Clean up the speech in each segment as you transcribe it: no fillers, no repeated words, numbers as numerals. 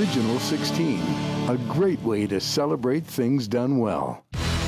Original 16, a great way to celebrate things done well.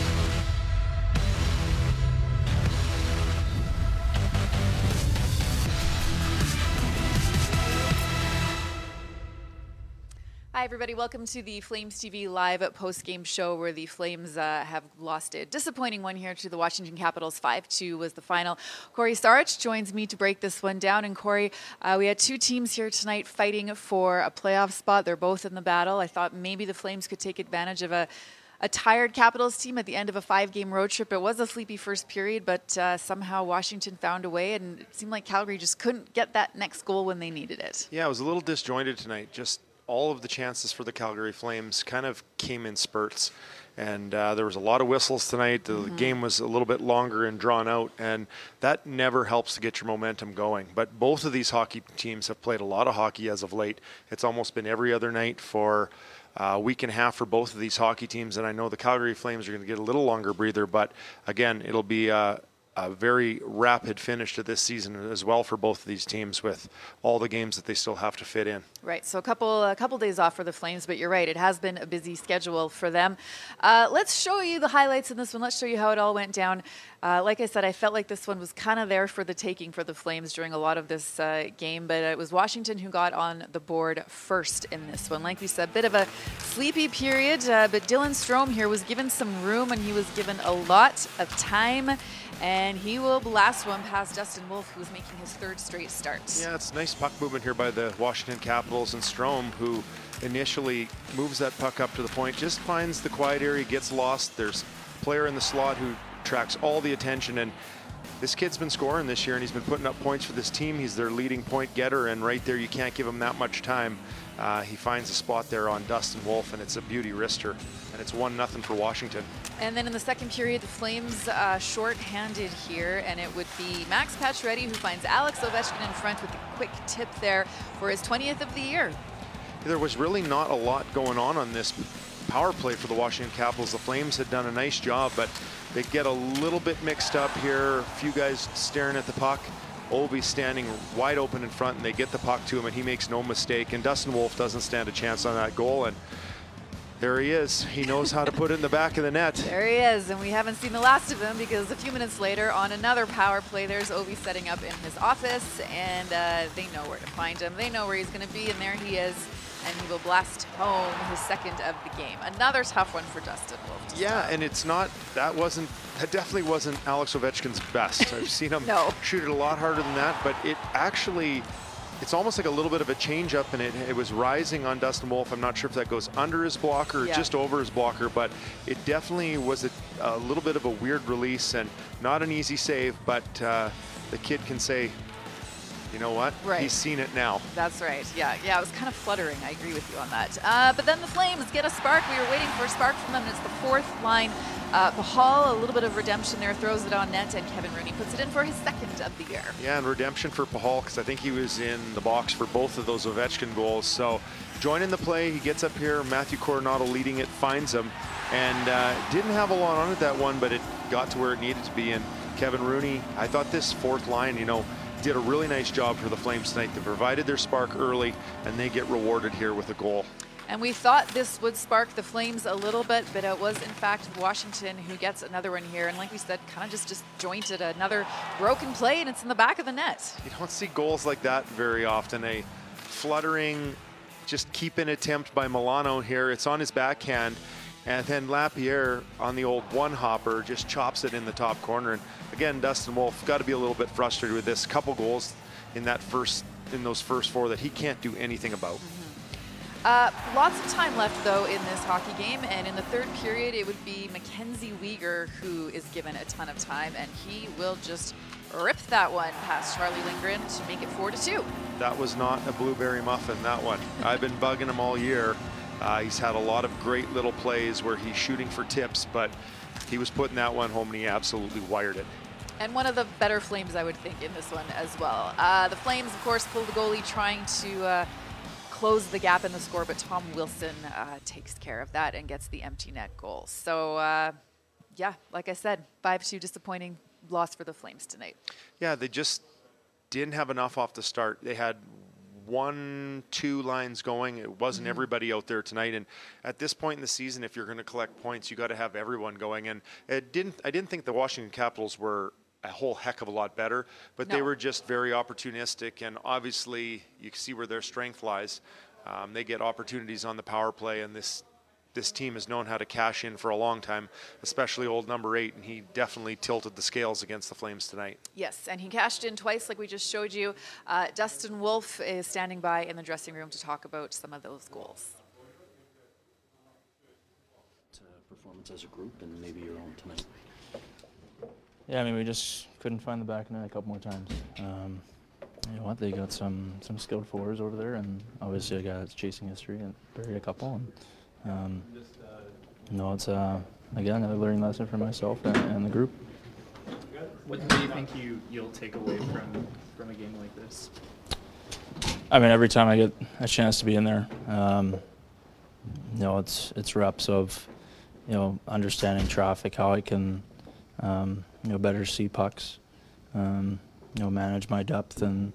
Hi, everybody. Welcome to the Flames TV live post-game show where the Flames have lost a disappointing one here to the Washington Capitals. 5-2 was the final. Corey Sarich joins me to break this one down. And Corey, we had two teams here tonight fighting for a playoff spot. They're both in the battle. I thought maybe the Flames could take advantage of a tired Capitals team at the end of a 5-game road trip. It was a sleepy first period, but somehow Washington found a way, and it seemed like Calgary just couldn't get that next goal when they needed it. Yeah, it was a little disjointed tonight. Just all of the chances for the Calgary Flames kind of came in spurts. And there was a lot of whistles tonight. The game was a little bit longer and drawn out, and that never helps to get your momentum going. But both of these hockey teams have played a lot of hockey as of late. It's almost been every other night for a week and a half for both of these hockey teams, and I know the Calgary Flames are going to get a little longer breather, but again, it'll be a very rapid finish to this season as well for both of these teams with all the games that they still have to fit in. Right, so a couple days off for the Flames, but you're right, it has been a busy schedule for them. Let's show you the highlights in this one. Let's show you how it all went down. Like I said, I felt like this one was kind of there for the taking for the Flames during a lot of this game, but it was Washington who got on the board first in this one. Like we said, a bit of a sleepy period, but Dylan Strome here was given some room, and he was given a lot of time. And he will blast one past Dustin Wolf, who was making his third straight start. Yeah, it's nice puck movement here by the Washington Capitals, and Strome, who initially moves that puck up to the point, just finds the quiet area, gets lost. There's a player in the slot who attracts all the attention, and this kid's been scoring this year, and he's been putting up points for this team. He's their leading point getter, and right there, you can't give him that much time. He finds a spot there on Dustin Wolf, and it's a beauty wrister, and it's 1-0 for Washington. And then in the second period, the Flames short-handed here, and it would be Max Pacioretty who finds Alex Ovechkin in front with a quick tip there for his 20th of the year. There was really not a lot going on this power play for the Washington Capitals. The Flames had done a nice job, but they get a little bit mixed up here. A few guys staring at the puck. Ovi standing wide open in front, and they get the puck to him, and he makes no mistake. And Dustin Wolf doesn't stand a chance on that goal, and there he is. He knows how to put it in the back of the net. There he is, and we haven't seen the last of him because a few minutes later on another power play, there's Ovi setting up in his office, and they know where to find him. They know where he's going to be, and there he is. And he will blast home his second of the game. Another tough one for Dustin Wolf. Yeah, and that definitely wasn't Alex Ovechkin's best. I've seen him shoot it a lot harder than that, but it's almost like a little bit of a change up, and it was rising on Dustin Wolf. I'm not sure if that goes under his blocker or just over his blocker, but it definitely was a little bit of a weird release and not an easy save, but the kid can say, you know what? Right. He's seen it now. That's right. Yeah, it was kind of fluttering. I agree with you on that. But then the Flames get a spark. We were waiting for a spark from them, and it's the fourth line. Pahal, a little bit of redemption there, throws it on net, and Kevin Rooney puts it in for his second of the year. Yeah, and redemption for Pahal, because I think he was in the box for both of those Ovechkin goals. So joining the play, he gets up here, Matthew Coronado leading it, finds him, and didn't have a lot on it that one, but it got to where it needed to be. And Kevin Rooney, I thought this fourth line, did a really nice job for the Flames tonight. They provided their spark early, and they get rewarded here with a goal. And we thought this would spark the Flames a little bit, but it was, in fact, Washington who gets another one here. And like we said, kind of just disjointed another broken play, and it's in the back of the net. You don't see goals like that very often. A fluttering, just keep in attempt by Milano here. It's on his backhand. And then Lapierre on the old one-hopper just chops it in the top corner. And again, Dustin Wolf got to be a little bit frustrated with this. Couple goals in those first four that he can't do anything about. Lots of time left, though, in this hockey game. And in the third period, it would be Mackenzie Weegar who is given a ton of time. And he will just rip that one past Charlie Lindgren to make it 4-2. That was not a blueberry muffin, that one. I've been bugging him all year. He's had a lot of great little plays where he's shooting for tips, but he was putting that one home, and he absolutely wired it. And one of the better Flames, I would think, in this one as well. The Flames, of course, pull the goalie trying to close the gap in the score, but Tom Wilson takes care of that and gets the empty net goal. So, like I said, 5-2 disappointing loss for the Flames tonight. Yeah, they just didn't have enough off the start. They had 1-2 lines going. It wasn't everybody out there tonight. And at this point in the season, if you're going to collect points, you got to have everyone going. And I didn't think the Washington Capitals were a whole heck of a lot better, but they were just very opportunistic. And obviously, you can see where their strength lies. They get opportunities on the power play, and this team has known how to cash in for a long time, especially old number 8, and he definitely tilted the scales against the Flames tonight. Yes, and he cashed in twice like we just showed you. Dustin Wolf is standing by in the dressing room to talk about some of those goals. Performance as a group and maybe your own tonight. Yeah, I mean, we just couldn't find the back of the net a couple more times. You know what? They got some skilled forwards over there, and obviously a guy that's chasing history and buried a couple. And it's again a learning lesson for myself and the group. What do you think you'll take away from a game like this? I mean, every time I get a chance to be in there, it's reps of understanding traffic, how I can better see pucks, manage my depth, and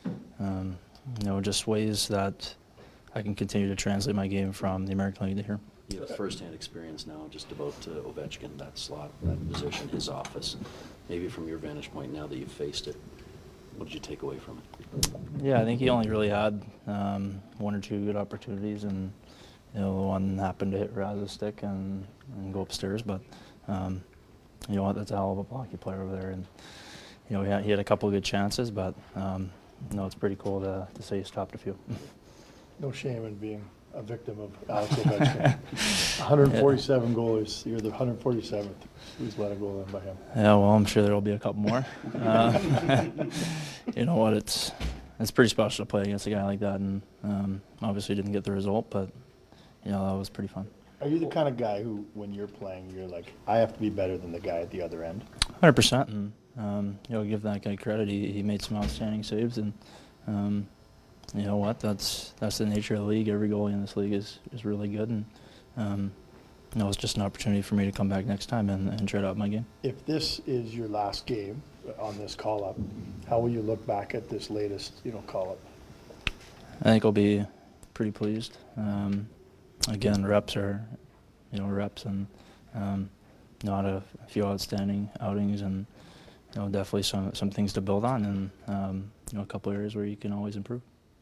just ways that I can continue to translate my game from the American League to here. You have first-hand experience now just about Ovechkin, that slot, that position, his office. Maybe from your vantage point now that you've faced it, what did you take away from it? Yeah, I think he only really had one or two good opportunities, and the one happened to hit Raz's stick and go upstairs. But you know what? That's a hell of a hockey player over there, and he had a couple of good chances, but it's pretty cool to say he stopped a few. No shame in being a victim of Alex Ovechkin. 147 goals. You're the 147th who's let a goal in by him. Yeah, well, I'm sure there will be a couple more. You know what? It's pretty special to play against a guy like that, and obviously didn't get the result, but that was pretty fun. Are you the kind of guy who, when you're playing, you're like, I have to be better than the guy at the other end? 100%, and give that guy credit. He made some outstanding saves, and you know what? That's the nature of the league. Every goalie in this league is really good, and it's just an opportunity for me to come back next time and try to up my game. If this is your last game on this call-up, how will you look back at this latest, call-up? I think I'll be pretty pleased. Again, reps are, reps, and not a few outstanding outings, and definitely some things to build on, and a couple areas where you can always improve.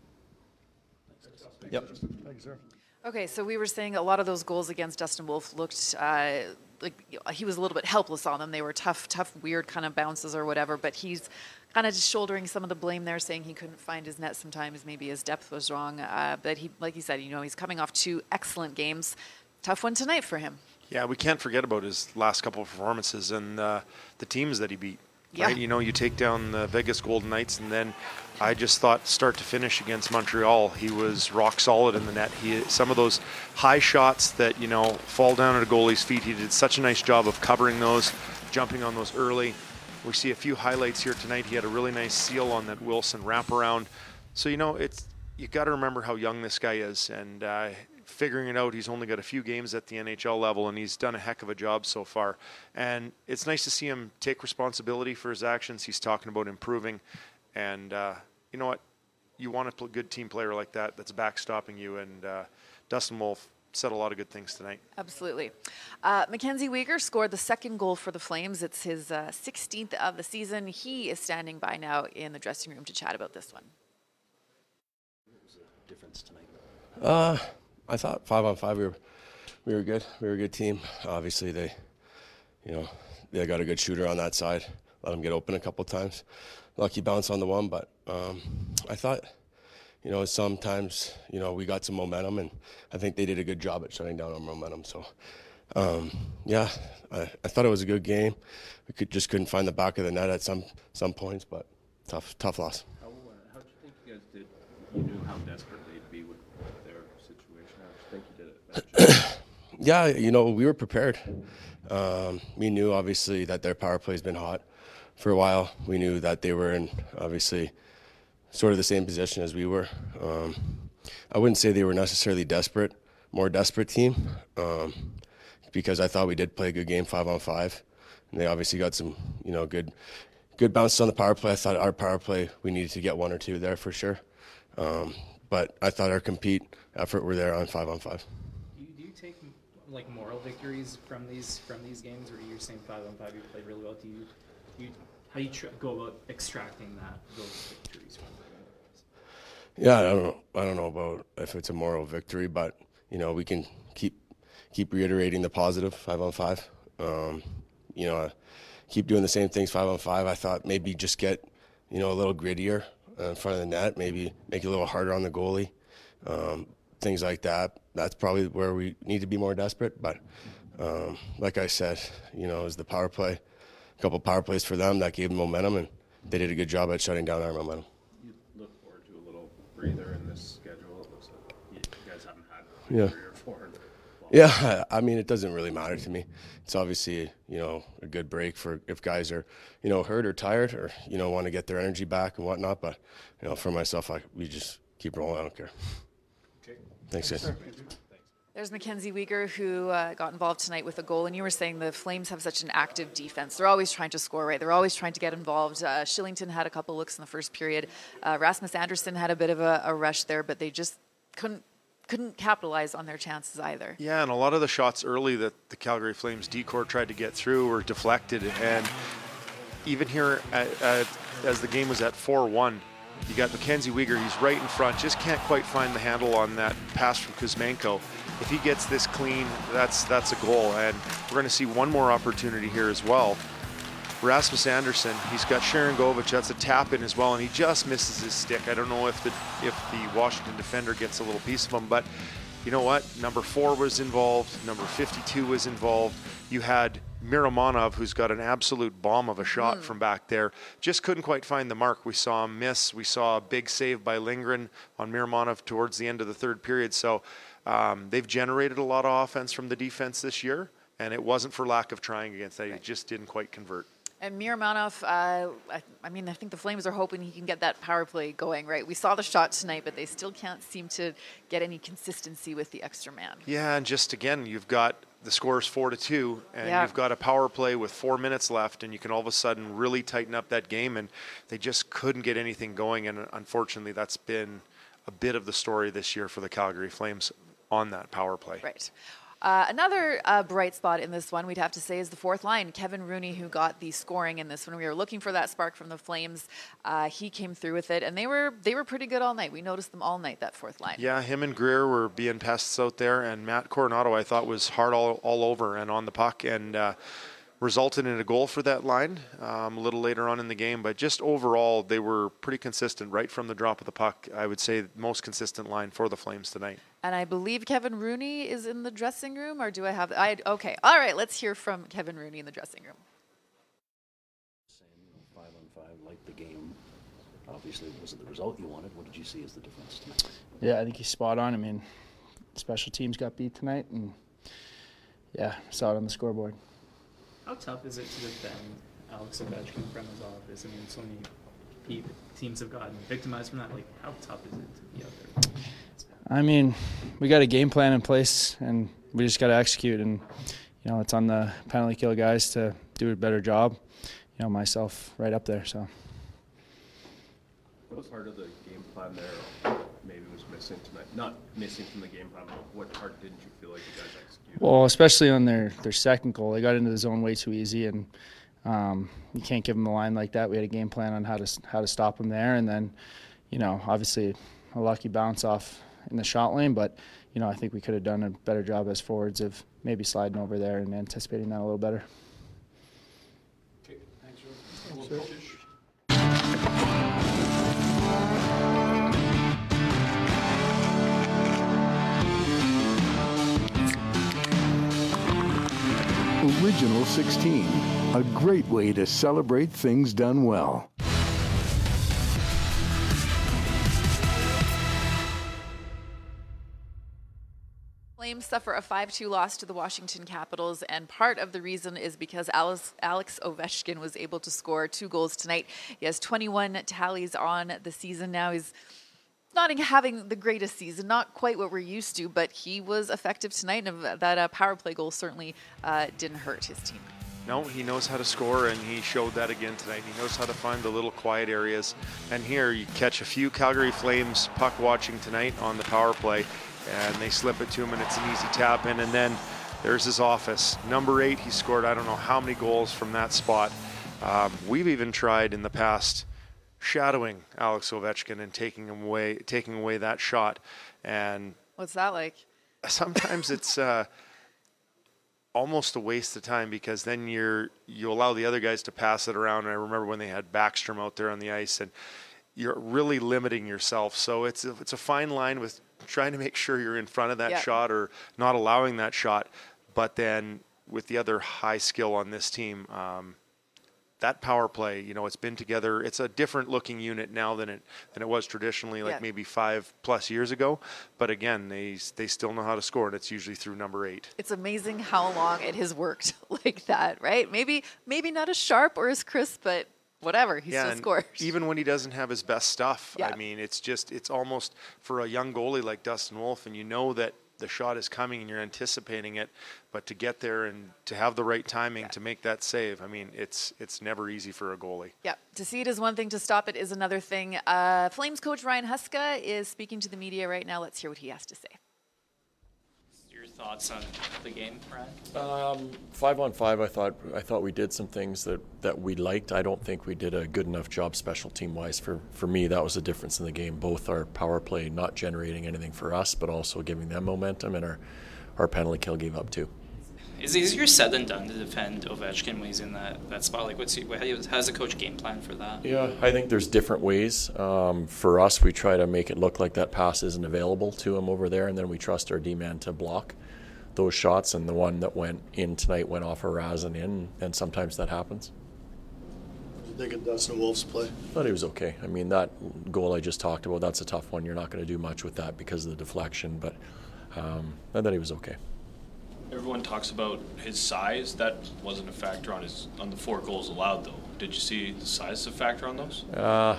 Yep. Thank you, sir. Okay, so we were saying a lot of those goals against Dustin Wolf looked like he was a little bit helpless on them. They were tough, weird kind of bounces or whatever, but he's kind of just shouldering some of the blame there, saying he couldn't find his net sometimes. Maybe his depth was wrong. But he, like you said, he's coming off 2 excellent games. Tough one tonight for him. Yeah, we can't forget about his last couple of performances and the teams that he beat. Yeah. Right? You take down the Vegas Golden Knights, and then I just thought start to finish against Montreal, he was rock solid in the net. Some of those high shots that, fall down at a goalie's feet, he did such a nice job of covering those, jumping on those early. We see a few highlights here tonight. He had a really nice seal on that Wilson wraparound. So, you got to remember how young this guy is, and figuring it out. He's only got a few games at the NHL level, and he's done a heck of a job so far. And it's nice to see him take responsibility for his actions. He's talking about improving. And you know what? You want a good team player like that that's backstopping you. And Dustin Wolf said a lot of good things tonight. Absolutely. Mackenzie Weegar scored the second goal for the Flames. It's his 16th of the season. He is standing by now in the dressing room to chat about this one. What was the difference tonight? I thought 5-on-5 we were good. We were a good team. Obviously they got a good shooter on that side. Let him get open a couple times. Lucky bounce on the one, but I thought sometimes we got some momentum, and I think they did a good job at shutting down our momentum. So I thought it was a good game. We just couldn't find the back of the net at some points, but tough loss. How did you think you guys did? You knew how desperate they'd be with their situation. How did you think you did it? Yeah, we were prepared. We knew obviously that their power play's been hot for a while. We knew that they were in obviously sort of the same position as we were. I wouldn't say they were necessarily more desperate team, because I thought we did play a good game 5-on-5, and they obviously got some good bounces on the power play. I thought our power play, we needed to get 1 or 2 there for sure. But I thought our compete effort were there on 5-on-5. Do you take like moral victories from these games, or you're saying 5-on-5 you played really well? How do you go about extracting those victories from the games? Yeah, I don't know about if it's a moral victory, but we can keep reiterating the positive 5-on-5. Keep doing the same things 5-on-5. I thought maybe just get a little grittier in front of the net, maybe make it a little harder on the goalie, things like that. That's probably where we need to be more desperate. But like I said, it was the power play, a couple power plays for them that gave them momentum, and they did a good job at shutting down our momentum. You look forward to a little breather in this schedule. It looks like you guys haven't had 3 or 4. Yeah, I mean, it doesn't really matter to me. It's obviously, a good break for if guys are, hurt or tired or, want to get their energy back and whatnot. But, for myself, we just keep rolling. I don't care. Okay. Thanks, guys. There's Mackenzie Weegar, who got involved tonight with a goal, and you were saying the Flames have such an active defense. They're always trying to score, right? They're always trying to get involved. Shillington had a couple looks in the first period. Rasmus Andersson had a bit of a rush there, but they just couldn't capitalize on their chances either. Yeah, and a lot of the shots early that the Calgary Flames D-Corps tried to get through were deflected. And even here, as the game was at 4-1, you got Mackenzie Weegar. He's right in front, just can't quite find the handle on that pass from Kuzmenko. If he gets this clean, that's a goal. And we're going to see one more opportunity here as well. Rasmus Andersson, he's got Sharangovich. That's a tap in as well, and he just misses his stick. I don't know if the Washington defender gets a little piece of him, but you know what? Number 4 was involved. Number 52 was involved. You had Miromanov, who's got an absolute bomb of a shot from back there. Just couldn't quite find the mark. We saw him miss. We saw a big save by Lindgren on Miromanov towards the end of the third period. So they've generated a lot of offense from the defense this year, and it wasn't for lack of trying against that. It just didn't quite convert. And Miromanov, I think the Flames are hoping he can get that power play going, right? We saw the shot tonight, but they still can't seem to get any consistency with the extra man. Yeah, and just again, you've got the score's 4-2, and you've got a power play with 4 minutes left, and you can all of a sudden really tighten up that game, and they just couldn't get anything going, and unfortunately that's been a bit of the story this year for the Calgary Flames on that power play. Right. Another bright spot in this one, we'd have to say, is the fourth line. Kevin Rooney, who got the scoring in this one. We were looking for that spark from the Flames. He came through with it, and they were pretty good all night. We noticed them all night, that fourth line. Yeah, him and Greer were being pests out there, and Matt Coronado, I thought, was hard all over and on the puck, and resulted in a goal for that line a little later on in the game. But just overall, they were pretty consistent right from the drop of the puck. I would say the most consistent line for the Flames tonight. And I believe Kevin Rooney is in the dressing room, or do I have... Okay, all right, let's hear from Kevin Rooney in the dressing room. Saying 5-on-5, like the game, obviously wasn't the result you wanted. What did you see as the difference tonight? Yeah, I think he's spot on. I mean, special teams got beat tonight, and saw it on the scoreboard. How tough is it to defend Alex Ovechkin from his office? I mean, so many teams have gotten victimized from that. Like, how tough is it to be out there? I mean, we got a game plan in place, and we just got to execute. And, it's on the penalty kill guys to do a better job. Myself right up there. So. What part of the game plan there maybe was missing tonight? Not missing from the game plan, but what part didn't you feel like you guys executed? Well, especially on their second goal. They got into the zone way too easy, and you can't give them the line like that. We had a game plan on how to stop them there, and then, obviously a lucky bounce off in the shot lane, but I think we could have done a better job as forwards of maybe sliding over there and anticipating that a little better. Okay, thanks, Joe. Original 16, a great way to celebrate things done well. Flames suffer a 5-2 loss to the Washington Capitals, and part of the reason is because Alex Ovechkin was able to score 2 goals tonight. He has 21 tallies on the season now. He's not having the greatest season, not quite what we're used to, but he was effective tonight, and that power play goal certainly didn't hurt his team. No, he knows how to score, and he showed that again tonight. He knows how to find the little quiet areas. And here you catch a few Calgary Flames puck watching tonight on the power play, and they slip it to him, and it's an easy tap in. And then there's his office. Number 8, he scored I don't know how many goals from that spot. We've even tried in the past shadowing Alex Ovechkin and taking away that shot. And what's that like? Sometimes it's almost a waste of time, because then you allow the other guys to pass it around. And I remember when they had Backstrom out there on the ice, and you're really limiting yourself. So it's a fine line with trying to make sure you're in front of that shot or not allowing that shot. But then with the other high skill on this team, that power play, it's been together. It's a different looking unit now than it was traditionally, like maybe 5+ years ago. But again, they still know how to score, and it's usually through number 8. It's amazing how long it has worked like that, right? Maybe not as sharp or as crisp, but whatever, he still scores. Even when he doesn't have his best stuff, I mean, it's almost for a young goalie like Dustin Wolf, and you know that the shot is coming and you're anticipating it, but to get there and to have the right timing to make that save, I mean, it's never easy for a goalie. Yeah, to see it is one thing, to stop it is another thing. Flames coach Ryan Huska is speaking to the media right now. Let's hear what he has to say. Your thoughts on the game, Ryan? 5-on-5, I thought we did some things that we liked. I don't think we did a good enough job special team-wise. For me, that was the difference in the game. Both our power play not generating anything for us, but also giving them momentum, and our penalty kill gave up too. Is it easier said than done to defend Ovechkin when he's in that spot? Like, how's the coach game plan for that? Yeah, I think there's different ways. For us, we try to make it look like that pass isn't available to him over there, and then we trust our D-man to block those shots, and the one that went in tonight went off a Razin in, and sometimes that happens. What do you think of Dustin Wolf's play? I thought he was okay. I mean, that goal I just talked about, that's a tough one. You're not going to do much with that because of the deflection, but I thought he was okay. Everyone talks about his size. That wasn't a factor on the 4 goals allowed, though. Did you see the size a factor on those? No.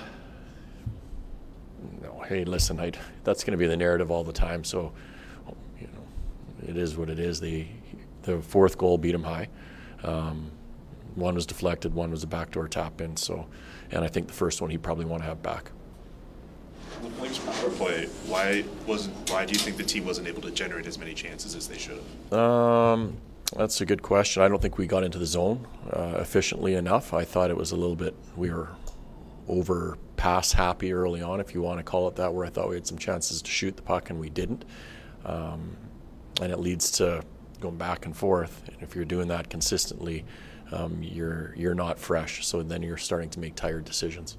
Hey, listen, that's going to be the narrative all the time. So, it is what it is. The 4th goal beat him high. One was deflected. One was a backdoor tap in. So, and I think the first one he'd probably want to have back. The Flames power play, why do you think the team wasn't able to generate as many chances as they should have? That's a good question. I don't think we got into the zone efficiently enough. I thought it was a little bit, we were over pass happy early on, if you want to call it that, where I thought we had some chances to shoot the puck and we didn't. And it leads to going back and forth. And if you're doing that consistently, you're not fresh. So then you're starting to make tired decisions.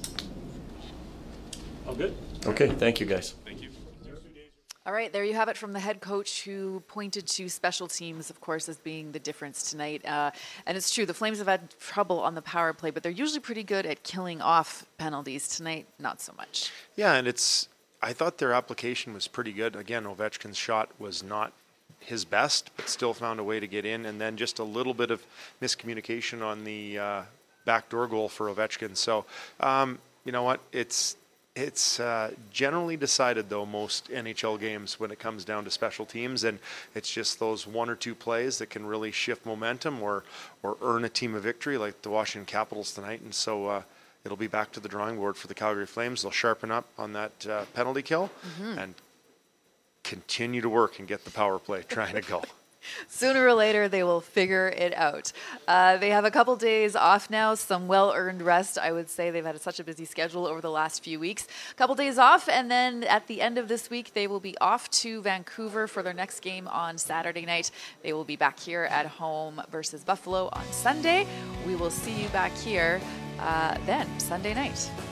All good. Okay, thank you, guys. Thank you. All right, there you have it from the head coach, who pointed to special teams, of course, as being the difference tonight. And it's true, the Flames have had trouble on the power play, but they're usually pretty good at killing off penalties. Tonight, not so much. Yeah, and I thought their application was pretty good. Again, Ovechkin's shot was not his best, but still found a way to get in. And then just a little bit of miscommunication on the backdoor goal for Ovechkin. So, you know what? It's generally decided, though, most NHL games when it comes down to special teams, and it's just those 1 or 2 plays that can really shift momentum or earn a team a victory, like the Washington Capitals tonight. And so it'll be back to the drawing board for the Calgary Flames. They'll sharpen up on that penalty kill and continue to work and get the power play trying to go. Sooner or later, they will figure it out. They have a couple days off now, some well-earned rest. I would say they've had such a busy schedule over the last few weeks. A couple days off, and then at the end of this week, they will be off to Vancouver for their next game on Saturday night. They will be back here at home versus Buffalo on Sunday. We will see you back here then, Sunday night.